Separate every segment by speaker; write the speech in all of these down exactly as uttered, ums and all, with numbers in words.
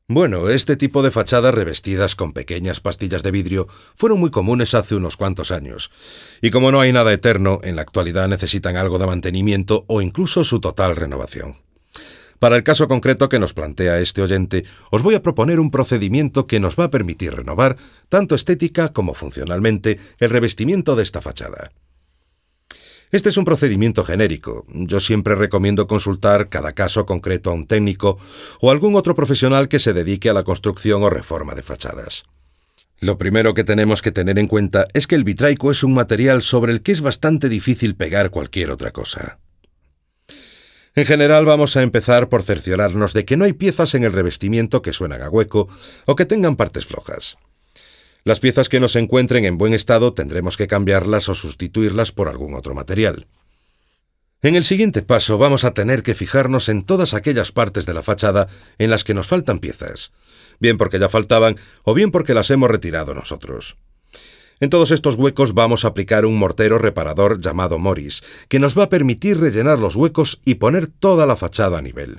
Speaker 1: Bueno, este tipo de fachadas revestidas con pequeñas pastillas de vidrio fueron muy comunes hace unos cuantos años, y como no hay nada eterno, en la actualidad necesitan algo de mantenimiento o incluso su total renovación. Para el caso concreto que nos plantea este oyente, os voy a proponer un procedimiento que nos va a permitir renovar, tanto estética como funcionalmente, el revestimiento de esta fachada. Este es un procedimiento genérico. Yo siempre recomiendo consultar cada caso concreto a un técnico o algún otro profesional que se dedique a la construcción o reforma de fachadas. Lo primero que tenemos que tener en cuenta es que el vitraico es un material sobre el que es bastante difícil pegar cualquier otra cosa. En general vamos a empezar por cerciorarnos de que no hay piezas en el revestimiento que suenan a hueco o que tengan partes flojas. Las piezas que no se encuentren en buen estado tendremos que cambiarlas o sustituirlas por algún otro material. En el siguiente paso vamos a tener que fijarnos en todas aquellas partes de la fachada en las que nos faltan piezas, bien porque ya faltaban o bien porque las hemos retirado nosotros. En todos estos huecos vamos a aplicar un mortero reparador llamado Morris, que nos va a permitir rellenar los huecos y poner toda la fachada a nivel.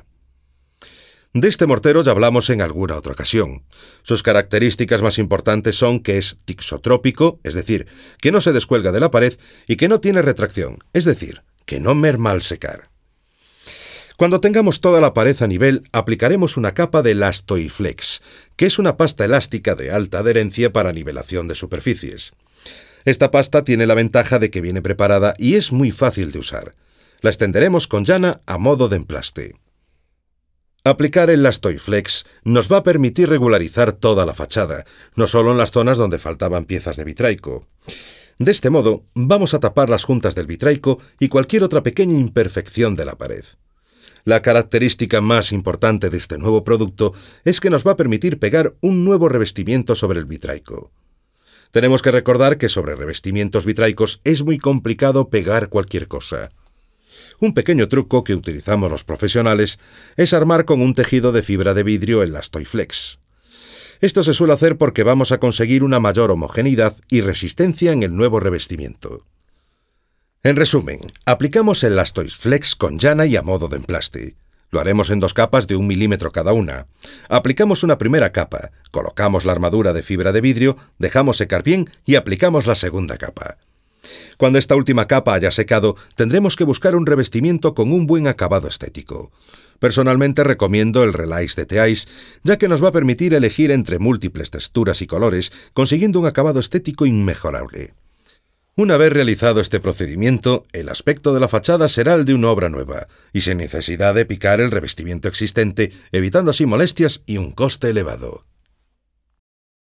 Speaker 1: De este mortero ya hablamos en alguna otra ocasión. Sus características más importantes son que es tixotrópico, es decir, que no se descuelga de la pared, y que no tiene retracción, es decir, que no merma al secar. Cuando tengamos toda la pared a nivel, aplicaremos una capa de Elastoiflex, que es una pasta elástica de alta adherencia para nivelación de superficies. Esta pasta tiene la ventaja de que viene preparada y es muy fácil de usar. La extenderemos con llana a modo de emplaste. Aplicar el Elastoiflex nos va a permitir regularizar toda la fachada, no solo en las zonas donde faltaban piezas de vitraico. De este modo, vamos a tapar las juntas del vitraico y cualquier otra pequeña imperfección de la pared. La característica más importante de este nuevo producto es que nos va a permitir pegar un nuevo revestimiento sobre el vitraico. Tenemos que recordar que sobre revestimientos vitraicos es muy complicado pegar cualquier cosa. Un pequeño truco que utilizamos los profesionales es armar con un tejido de fibra de vidrio el Elastoiflex. Esto se suele hacer porque vamos a conseguir una mayor homogeneidad y resistencia en el nuevo revestimiento. En resumen, aplicamos el Elastoiflex con llana y a modo de emplaste. Lo haremos en dos capas de un milímetro cada una. Aplicamos una primera capa, colocamos la armadura de fibra de vidrio, dejamos secar bien y aplicamos la segunda capa. Cuando esta última capa haya secado, tendremos que buscar un revestimiento con un buen acabado estético. Personalmente recomiendo el Relice de Teais, ya que nos va a permitir elegir entre múltiples texturas y colores, consiguiendo un acabado estético inmejorable. Una vez realizado este procedimiento, el aspecto de la fachada será el de una obra nueva, y sin necesidad de picar el revestimiento existente, evitando así molestias y un coste elevado.